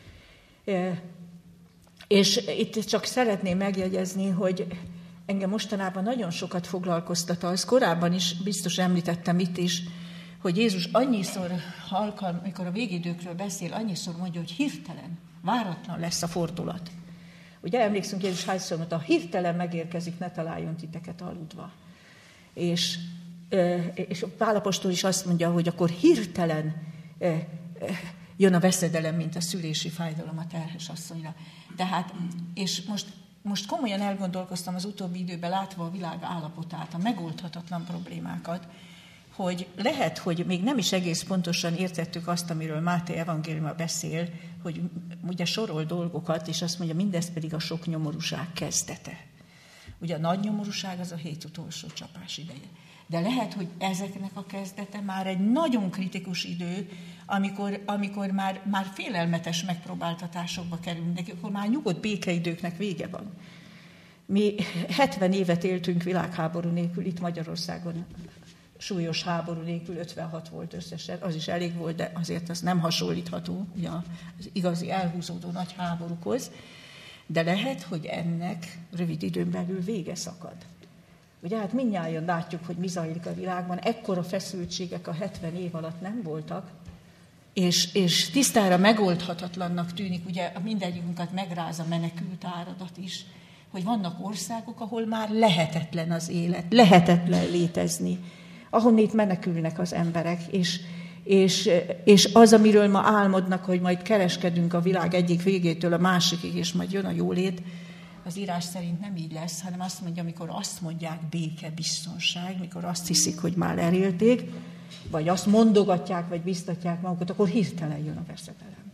És itt csak szeretném megjegyezni, hogy engem mostanában nagyon sokat foglalkoztat az, korábban is biztos említettem itt is, hogy Jézus annyiszor, amikor a végidőkről beszél, annyiszor mondja, hogy hirtelen, váratlan lesz a fordulat. Ugye emlékszünk, Jézus hányszor mondta, hirtelen megérkezik, ne találjon titeket aludva. És Pál apostol is azt mondja, hogy akkor hirtelen jön a veszedelem, mint a szülési fájdalom a terhes asszonyra. Tehát, és most komolyan elgondolkoztam az utóbbi időben, látva a világ állapotát, a megoldhatatlan problémákat, hogy lehet, hogy még nem is egész pontosan értettük azt, amiről Máté evangéliuma beszél, hogy ugye sorol dolgokat, és azt mondja, mindez pedig a sok nyomorúság kezdete. Ugye a nagy nyomorúság az a 7 utolsó csapás ideje. De lehet, hogy ezeknek a kezdete már egy nagyon kritikus idő, amikor már félelmetes megpróbáltatásokba kerülünk, akkor már nyugodt békeidőknek vége van. Mi 70 évet éltünk világháború nélkül, itt Magyarországon súlyos háború nélkül, 56 volt összesen, az is elég volt, de azért az nem hasonlítható ugye, az igazi elhúzódó nagy háborúkhoz, de lehet, hogy ennek rövid időn belül vége szakad. Ugye hát mindnyájan látjuk, hogy mi zajlik a világban, ekkora feszültségek a 70 év alatt nem voltak, és tisztára megoldhatatlannak tűnik, ugye mindegyikünket megráz a menekült áradat is, hogy vannak országok, ahol már lehetetlen az élet, lehetetlen létezni, ahonnét menekülnek az emberek, és az, amiről ma álmodnak, hogy majd kereskedünk a világ egyik végétől a másikig, és majd jön a jólét, az írás szerint nem így lesz, hanem azt mondja, amikor azt mondják béke, biztonság, mikor azt hiszik, hogy már elélték, vagy azt mondogatják, vagy biztatják magukat, akkor hirtelen jön a veszedelem.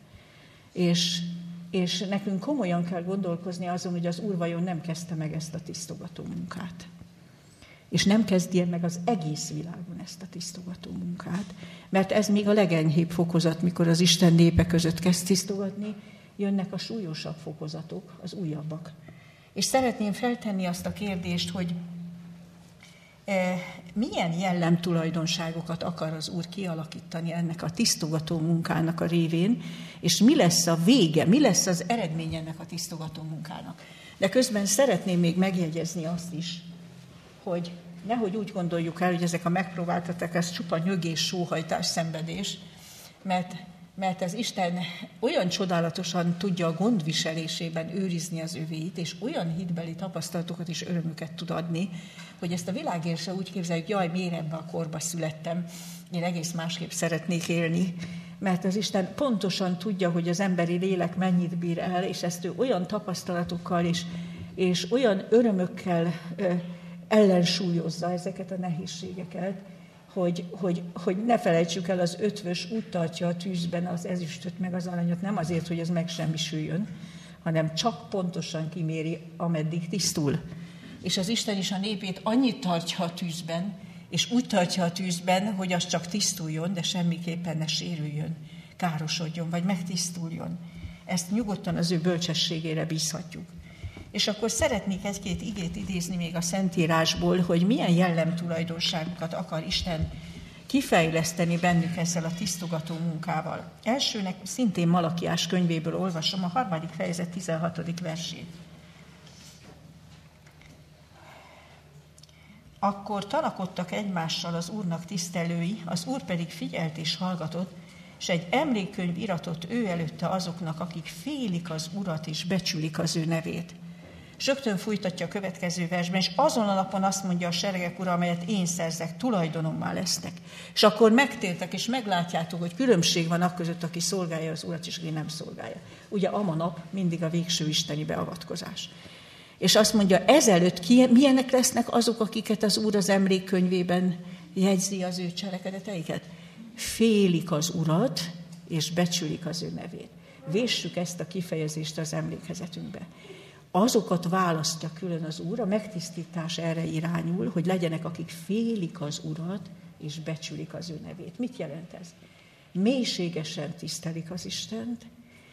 És nekünk komolyan kell gondolkozni azon, hogy az Úr vajon nem kezdte meg ezt a tisztogató munkát. És nem kezdje meg az egész világon ezt a tisztogató munkát, mert ez még a legenyhébb fokozat, mikor az Isten népe között kezd tisztogatni, jönnek a súlyosabb fokozatok, az újabbak. És szeretném feltenni azt a kérdést, hogy milyen jellemtulajdonságokat akar az Úr kialakítani ennek a tisztogató munkának a révén, és mi lesz a vége, mi lesz az eredmény ennek a tisztogató munkának. De közben szeretném még megjegyezni azt is, hogy nehogy úgy gondoljuk el, hogy ezek a megpróbáltatók, ez csupa nyögés, sóhajtás, szenvedés, mert az Isten olyan csodálatosan tudja a gondviselésében őrizni az övéit, és olyan hitbeli tapasztalatokat és örömöket tud adni, hogy ezt a világért se úgy képzeljük, jaj, miért ebbe a korba születtem, én egész másképp szeretnék élni, mert az Isten pontosan tudja, hogy az emberi lélek mennyit bír el, és ezt ő olyan tapasztalatokkal és olyan örömökkel ellensúlyozza ezeket a nehézségeket, hogy ne felejtsük el, az ötvös úgy tartja a tűzben az ezüstöt meg az aranyat, nem azért, hogy ez megsemmisüljön, hanem csak pontosan kiméri, ameddig tisztul. És az Isten is a népét annyit tartja a tűzben, és úgy tartja a tűzben, hogy az csak tisztuljon, de semmiképpen ne sérüljön, károsodjon, vagy megtisztuljon. Ezt nyugodtan az ő bölcsességére bízhatjuk. És akkor szeretnék egy-két igét idézni még a Szentírásból, hogy milyen jellemtulajdonságokat akar Isten kifejleszteni bennük ezzel a tisztogató munkával. Elsőnek szintén Malakiás könyvéből olvasom a 3. fejezet 16. versét. Akkor tanakodtak egymással az Úrnak tisztelői, az Úr pedig figyelt és hallgatott, és egy emlékkönyv iratott ő előtte azoknak, akik félik az Urat és becsülik az ő nevét. És rögtön fújtatja a következő versben, és azon a napon azt mondja a seregek Ura, amelyet én szerzek, tulajdonommá lesznek. És akkor megtértek, és meglátjátok, hogy különbség van akközött, aki szolgálja az Urat, és aki nem szolgálja. Ugye ama nap mindig a végső isteni beavatkozás. És azt mondja, ezelőtt milyenek lesznek azok, akiket az Úr az emlékkönyvében jegyzi az ő cselekedeteiket? Félik az Urat, és becsülik az ő nevét. Véssük ezt a kifejezést az emlékezetünkbe. Azokat választja külön az Úr, a megtisztítás erre irányul, hogy legyenek, akik félik az Urat, és becsülik az ő nevét. Mit jelent ez? Mélységesen tisztelik az Istent,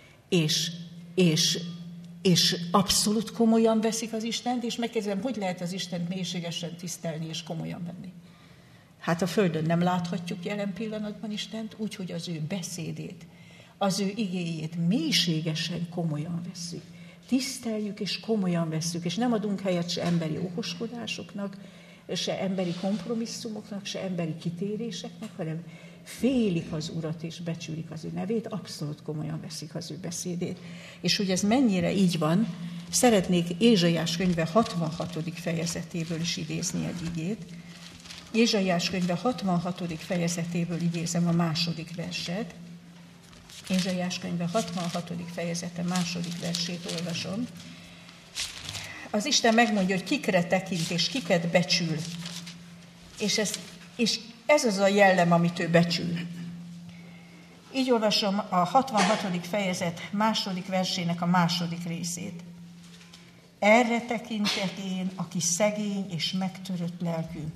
és abszolút komolyan veszik az Istent, és megkérdezem, hogy lehet az Istent mélységesen tisztelni és komolyan venni? Hát a Földön nem láthatjuk jelen pillanatban Istent, úgyhogy az ő beszédét, az ő igéjét mélységesen komolyan vesszük. Tiszteljük és komolyan vesszük, és nem adunk helyet se emberi okoskodásoknak, se emberi kompromisszumoknak, se emberi kitéréseknek, hanem félik az Urat és becsülik az ő nevét, abszolút komolyan veszik az ő beszédét. És hogy ez mennyire így van, szeretnék Ézsaiás könyve 66. fejezetéből is idézni egy igét. Ézsaiás könyve 66. fejezetéből idézem a 2. verset. Ézsaiás könyve 66. fejezete 2. versét olvasom. Az Isten megmondja, hogy kikre tekint és kiket becsül. És ez az a jellem, amit ő becsül. Így olvasom a 66. fejezet 2. versének a 2. részét. Erre tekintek én, aki szegény és megtörött lelkű,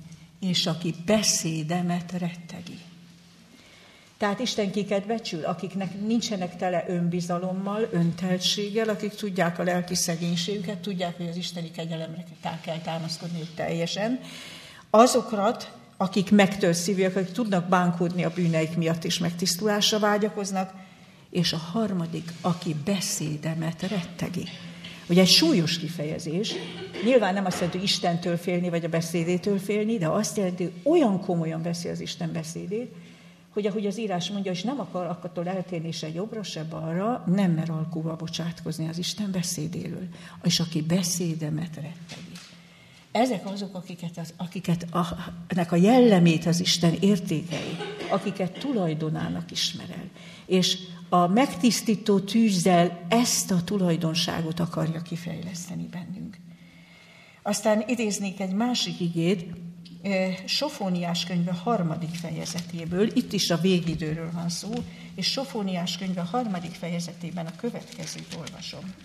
és aki beszédemet rettegi. Tehát Isten kiket becsül, akiknek nincsenek tele önbizalommal, önteltséggel, akik tudják a lelki szegénységüket, tudják, hogy az isteni kegyelemre kell támaszkodni teljesen. Azokat, akik megtört szívűek, akik tudnak bánkódni a bűneik miatt és megtisztulásra vágyakoznak, és a harmadik, aki beszédemet rettegi. Ugye egy súlyos kifejezés, nyilván nem azt jelenti, hogy Istentől félni, vagy a beszédétől félni, de azt jelenti, hogy olyan komolyan veszi az Isten beszédét, hogy ahogy az írás mondja, és nem akar attól eltérni se jobbra, se balra, nem mer alkuba bocsátkozni az Isten beszédéről. És aki beszédemet rettegi. Ezek azok, ennek a jellemét az Isten értékei, akiket tulajdonának ismer el. És a megtisztító tűzzel ezt a tulajdonságot akarja kifejleszteni bennünk. Aztán idéznék egy másik igét, Sofóniás könyve 3. fejezetéből, itt is a végidőről van szó, és Sofóniás könyve 3. fejezetében a következőt olvasom.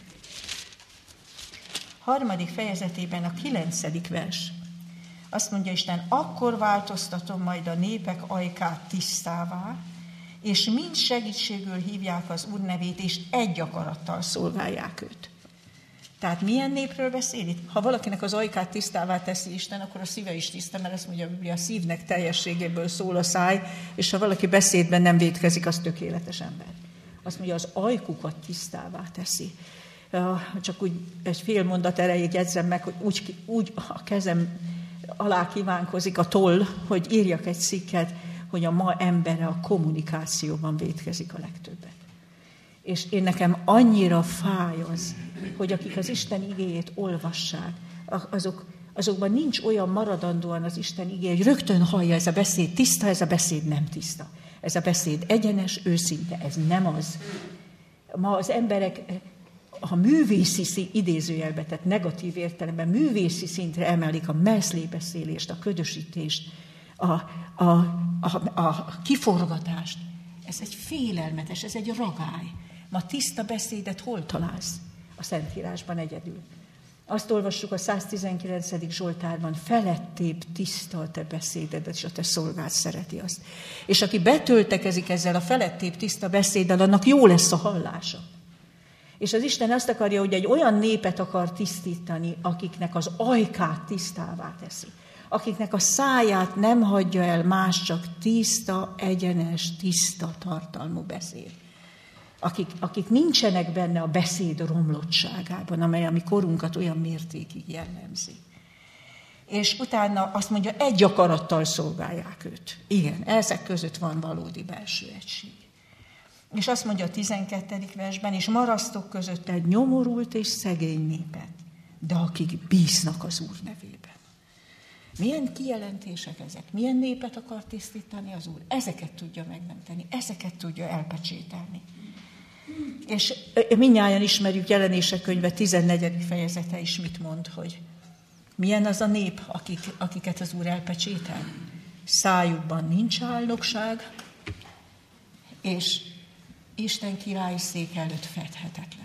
3. fejezetében a 9. vers. Azt mondja Isten, akkor változtatom majd a népek ajkát tisztává, és mind segítségül hívják az Úr nevét, és egy akarattal szolgálják őt. Tehát milyen népről beszél itt? Ha valakinek az ajkát tisztává teszi Isten, akkor a szíve is tiszta, mert azt mondja a Biblia, a szívnek teljességéből szól a száj, és ha valaki beszédben nem vétkezik, az tökéletes ember. Azt mondja, az ajkukat tisztává teszi. Csak úgy egy fél mondat erejéig jegyzem meg, hogy úgy a kezem alá kívánkozik a toll, hogy írjak egy cikket, hogy a ma embere a kommunikációban vétkezik a legtöbbet. És én nekem annyira fáj az, hogy akik az Isten igéjét olvassák, azokban nincs olyan maradandóan az Isten igéje, hogy rögtön hallja, ez a beszéd tiszta, ez a beszéd nem tiszta. Ez a beszéd egyenes, őszinte, ez nem az. Ma az emberek, ha művészi idézőjelbe, tehát negatív értelemben művészi szintre emelik a mellszlébeszélést, a ködösítést, a kiforgatást. Ez egy félelmetes, ez egy ragály. Ma tiszta beszédet hol találsz? A Szentírásban egyedül. Azt olvassuk a 119. Zsoltárban, felettébb tiszta a te beszédedet, és a te szolgád szereti azt. És aki betöltekezik ezzel a felettébb tiszta beszéddel, annak jó lesz a hallása. És az Isten azt akarja, hogy egy olyan népet akar tisztítani, akiknek az ajkát tisztává teszi. Akiknek a száját nem hagyja el más, csak tiszta, egyenes, tiszta tartalmú beszéd. Akik nincsenek benne a beszéd romlottságában, amely a mi korunkat olyan mértékig jellemzi. És utána azt mondja, egy akarattal szolgálják őt. Igen, ezek között van valódi belső egység. És azt mondja a 12. versben, és marasztok között egy nyomorult és szegény népet, de akik bíznak az Úr nevében. Milyen kijelentések ezek? Milyen népet akar tisztítani az Úr? Ezeket tudja megmenteni, ezeket tudja elpecsételni. És mindnyájan ismerjük Jelenések könyve 14. fejezete is mit mond, hogy milyen az a nép, akiket az Úr elpecsétel. Szájukban nincs álnokság, és Isten királyi szék előtt fedhetetlenek.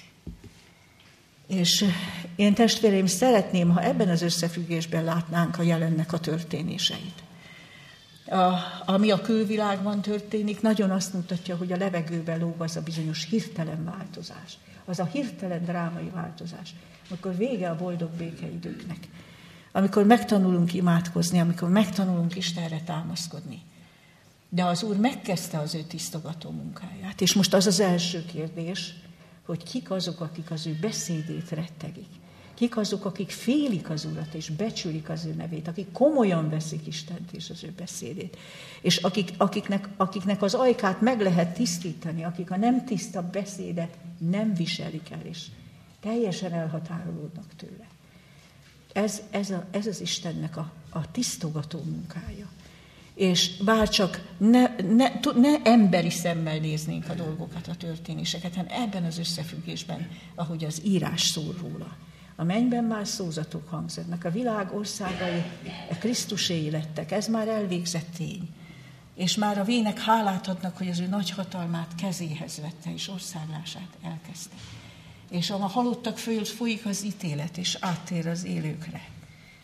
És én testvéreim szeretném, ha ebben az összefüggésben látnánk a jelennek a történéseit. Ami a külvilágban történik, nagyon azt mutatja, hogy a levegőben lóg az a bizonyos hirtelen változás. Az a hirtelen drámai változás, amikor vége a boldog békeidőknek. Amikor megtanulunk imádkozni, amikor megtanulunk Istenre támaszkodni. De az Úr megkezdte az ő tisztogató munkáját. És most az az első kérdés, hogy kik azok, akik az ő beszédét rettegik. Kik azok, akik félik az Urat és becsülik az ő nevét, akik komolyan veszik Istent és az ő beszédét. És akiknek az ajkát meg lehet tisztítani, akik a nem tiszta beszédet nem viselik el, és teljesen elhatárolódnak tőle. Ez az Istennek a tisztogató munkája. És bárcsak ne emberi szemmel néznénk a dolgokat, a történéseket, hanem ebben az összefüggésben, ahogy az írás szól róla. A mennyben már szózatok hangznak, a világ országai Krisztuséi lettek, ez már elvégzett tény. És már a vének hálát adnak, hogy az ő nagy hatalmát kezéhez vette, és országlását elkezdte. És a halottak föl folyik az ítélet, és áttér az élőkre.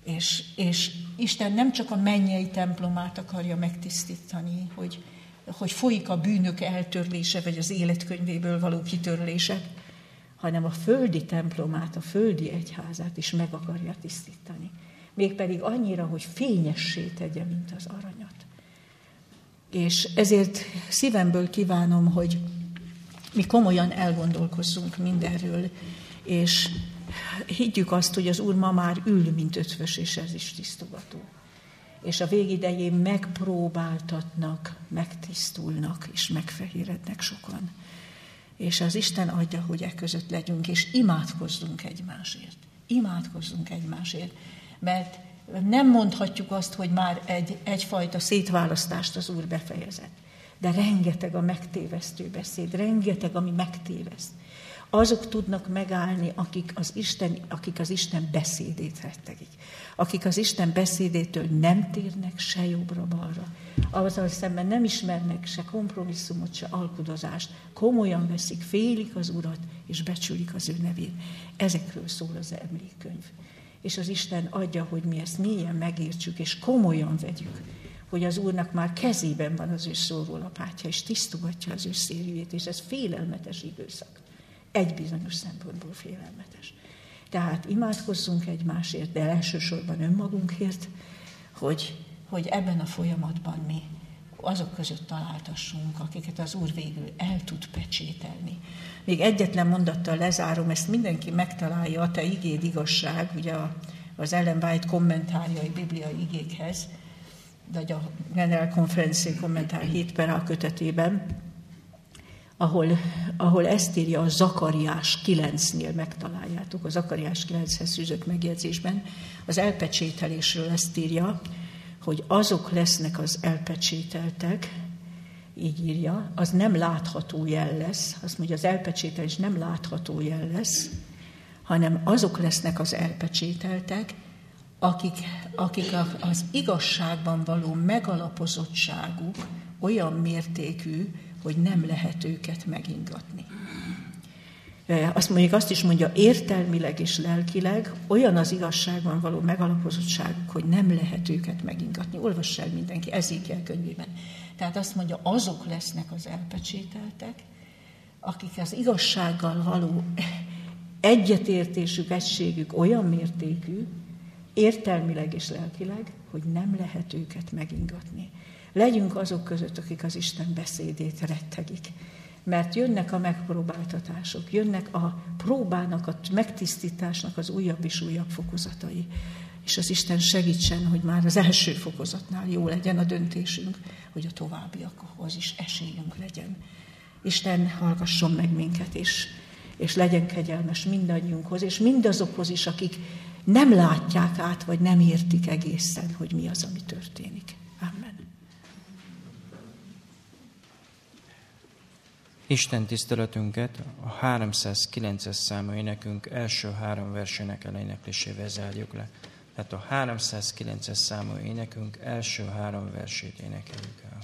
És Isten nem csak a mennyei templomát akarja megtisztítani, hogy folyik a bűnök eltörlése, vagy az életkönyvéből való kitörlése, hanem a földi templomát, a földi egyházát is meg akarja tisztítani. Mégpedig annyira, hogy fényessé tegye, mint az aranyat. És ezért szívemből kívánom, hogy mi komolyan elgondolkozzunk mindenről, és higgyük azt, hogy az Úr ma már ül, mint ötvös, és ez is tisztogató. És a végidején megpróbáltatnak, megtisztulnak, és megfehérednek sokan. És az Isten adja, hogy e között legyünk, és imádkozzunk egymásért. Imádkozzunk egymásért, mert nem mondhatjuk azt, hogy már egyfajta szétválasztást az Úr befejezett. De rengeteg a megtévesztő beszéd, rengeteg, ami megtéveszt. Azok tudnak megállni, akik az Isten beszédét rettegik. Akik az Isten beszédétől nem térnek se jobbra-balra. Azzal szemben nem ismernek se kompromisszumot, se alkudozást. Komolyan veszik, félik az Urat, és becsülik az ő nevét. Ezekről szól az emlékkönyv. És az Isten adja, hogy mi ezt mélyen megértsük, és komolyan vegyük, hogy az Úrnak már kezében van az ő szórólapátja, és tisztogatja az ő szérjét, és ez félelmetes időszak. Egy bizonyos szempontból félelmetes. Tehát imádkozzunk egymásért, de elsősorban önmagunkért, hogy ebben a folyamatban mi azok között találtassunk, akiket az Úr végül el tud pecsételni. Még egyetlen mondattal lezárom, ezt mindenki megtalálja, a te igéd igazság, ugye az Ellen White kommentárjai bibliai igékhez, vagy a General Conference kommentár 7/A kötetében, ahol ezt írja a Zakariás 9-nél megtaláljátok, a Zakariás 9-hez fűzött megjegyzésben, az elpecsételésről ezt írja, hogy azok lesznek az elpecsételtek, így írja, az nem látható jel lesz, azt mondja, az elpecsételés nem látható jel lesz, hanem azok lesznek az elpecsételtek, akik az igazságban való megalapozottságuk olyan mértékű, hogy nem lehet őket megingatni. Azt is mondja, értelmileg és lelkileg olyan az igazságban való megalapozottságuk, hogy nem lehet őket megingatni. Olvass el mindenki, Ezékiel könyvében. Tehát azt mondja, azok lesznek az elpecsételtek, akik az igazsággal való egyetértésük, egységük olyan mértékű, értelmileg és lelkileg, hogy nem lehet őket megingatni. Legyünk azok között, akik az Isten beszédét rettegik. Mert jönnek a megpróbáltatások, jönnek a próbának, a megtisztításnak az újabb és újabb fokozatai. És az Isten segítsen, hogy már az első fokozatnál jó legyen a döntésünk, hogy a továbbiakhoz is esélyünk legyen. Isten hallgasson meg minket, és legyen kegyelmes mindannyiunkhoz, és mindazokhoz is, akik nem látják át, vagy nem értik egészen, hogy mi az, ami történik. Amen. Isten tiszteletünket a 309-es számú énekünk első 3 versének eléneklésével zárjuk le. Tehát a 309-es számú énekünk első 3 versét énekeljük el.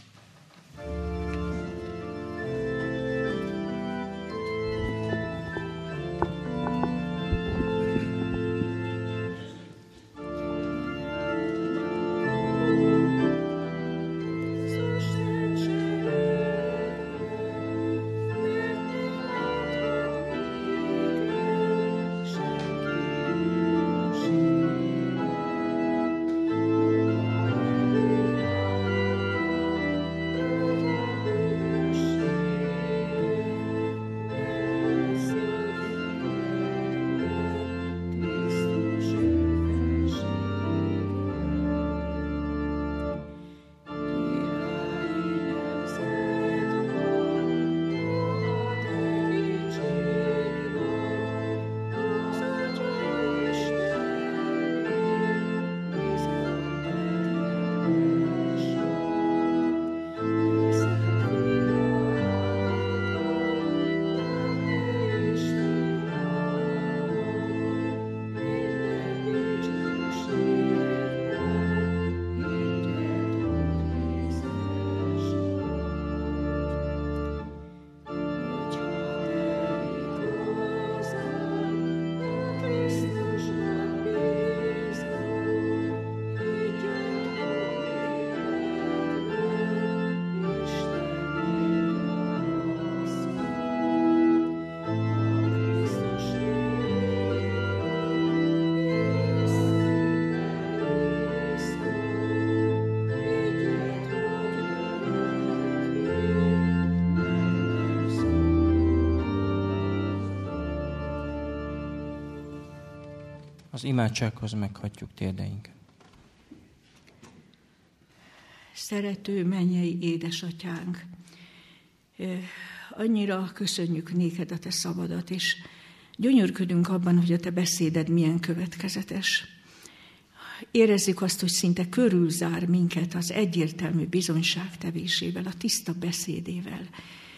Az imádsághoz meghatjuk térdeinket. Szerető mennyei édesatyánk, annyira köszönjük néked a te szavadat, és gyönyörködünk abban, hogy a te beszéded milyen következetes. Érezzük azt, hogy szinte körülzár minket az egyértelmű bizonyságtevésével, a tiszta beszédével,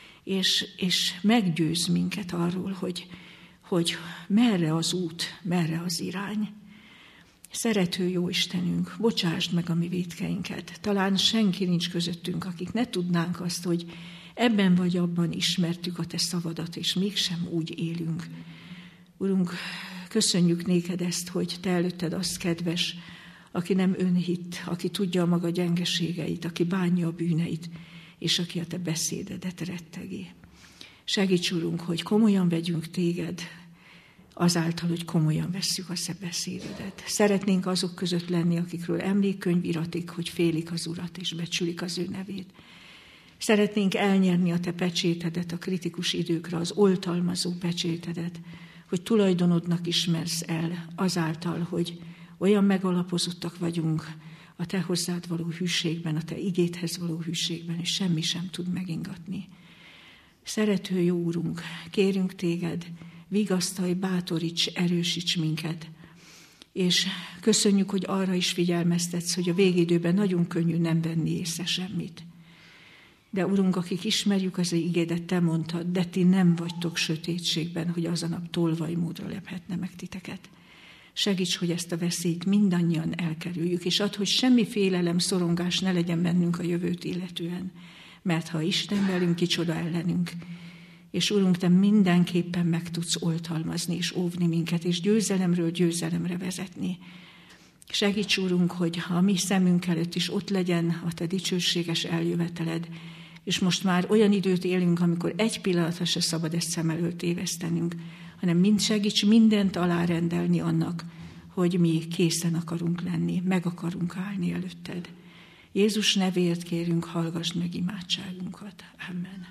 és meggyőz minket arról, hogy merre az út, merre az irány. Szerető jó Istenünk, bocsásd meg a mi vétkeinket. Talán senki nincs közöttünk, akik ne tudnánk azt, hogy ebben vagy abban ismertük a te szavadat, és mégsem úgy élünk. Urunk, köszönjük néked ezt, hogy te előtted az kedves, aki nem önhitt, aki tudja a maga gyengeségeit, aki bánja a bűneit, és aki a te beszédedet rettegi. Segíts, Urunk, hogy komolyan vegyünk téged, azáltal, hogy komolyan vesszük a te beszédedet. Szeretnénk azok között lenni, akikről emlékkönyv iratik, hogy félik az Urat és becsülik az ő nevét. Szeretnénk elnyerni a te pecsétedet a kritikus időkre, az oltalmazó pecsétedet, hogy tulajdonodnak ismersz el azáltal, hogy olyan megalapozottak vagyunk a te hozzád való hűségben, a te igédhez való hűségben, és semmi sem tud megingatni. Szerető jó Úrunk, kérünk téged, vigasztalj, bátoríts, erősíts minket, és köszönjük, hogy arra is figyelmeztetsz, hogy a végidőben nagyon könnyű nem venni észre semmit. De Urunk, akik ismerjük az igédet, te mondtad, de ti nem vagytok sötétségben, hogy az a nap tolvajmódra lephetne meg titeket. Segíts, hogy ezt a veszélyt mindannyian elkerüljük, és add, hogy semmi félelem, szorongás ne legyen bennünk a jövőt illetően, mert ha Isten velünk, kicsoda ellenünk. És Urunk, te mindenképpen meg tudsz oltalmazni és óvni minket, és győzelemről győzelemre vezetni. Segíts, Urunk, hogy a mi szemünk előtt is ott legyen a te dicsőséges eljöveteled, és most már olyan időt élünk, amikor egy pillanatra se szabad ezt szem előtt tévesztenünk, hanem segíts mindent alárendelni annak, hogy mi készen akarunk lenni, meg akarunk állni előtted. Jézus nevéért kérünk, hallgassd meg imádságunkat. Amen.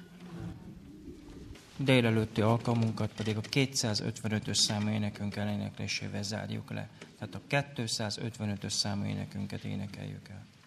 Délelőtti alkalmunkat pedig a 255-ös számú énekünk eléneklésével zárjuk le. Tehát a 255-ös számú énekünket énekeljük el.